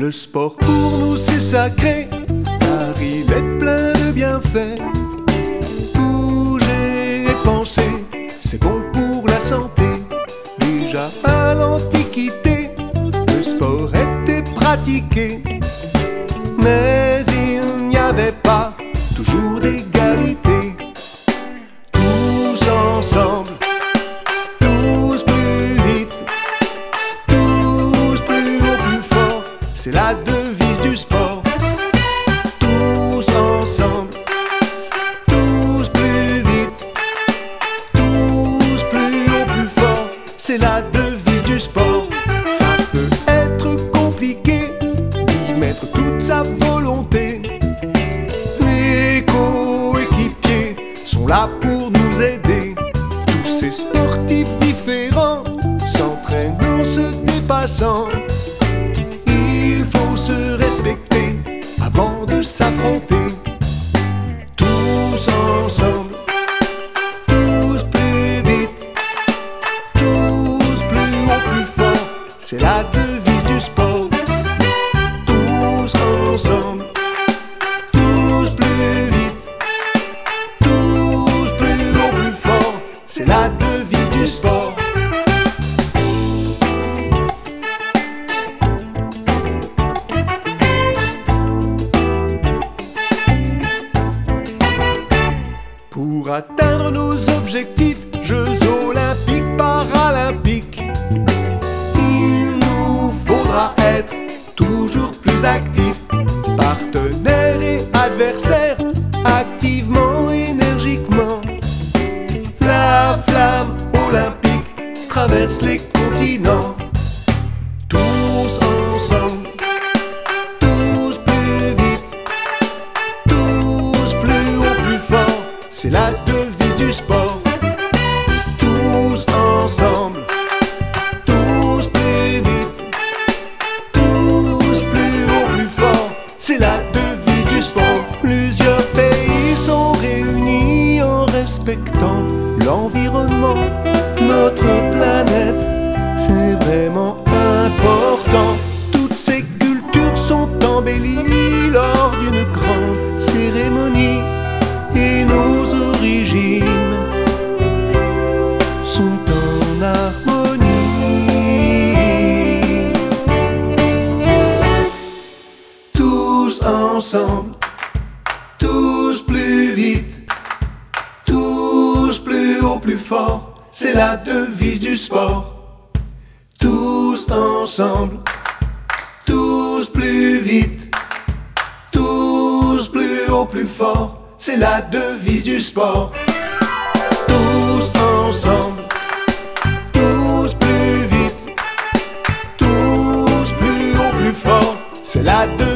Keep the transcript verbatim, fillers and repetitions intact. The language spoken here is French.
Le sport pour nous c'est sacré, car il est plein de bienfaits. Bouger et penser, c'est bon pour la santé. Déjà à l'Antiquité, le sport était pratiqué, mais il n'y avait pas toujours d'égalité. Tous ensemble, tous plus vite, tous plus haut, plus fort, c'est la devise du sport. Tous ensemble, tous plus vite, tous plus haut, plus fort, c'est la devise du sport. Ça peut être compliqué d'y mettre toute sa volonté. Les coéquipiers sont là pour nous aider. Tous ces sportifs différents s'entraînent en se dépassant. Il faut se respecter avant de s'affronter. Tous ensemble, tous plus vite, tous plus haut, plus fort, c'est la devise du sport. Tous ensemble, tous plus vite, tous plus haut, plus fort, c'est la devise du sport. Pour atteindre nos objectifs, Jeux olympiques, paralympiques, il nous faudra être toujours plus actifs, partenaires et adversaires, activement, énergiquement. La flamme olympique traverse les continents. Tous ensemble, tous plus vite, tous plus haut, plus fort, c'est la devise du sport. Tous ensemble, tous plus vite, tous plus haut, plus fort, c'est la devise du sport. Plusieurs pays sont réunis en respectant l'environnement, notre planète, c'est vraiment important. Toutes ces cultures sont embellies lors d'une grande cérémonie, et nos origines sont en harmonie. Tous ensemble, tous plus vite, tous plus haut, plus fort, c'est la devise du sport. Tous ensemble, tous plus vite, tous plus haut, plus fort, c'est la devise du sport. Tous ensemble, tous plus vite, tous plus haut, plus fort, c'est la devise.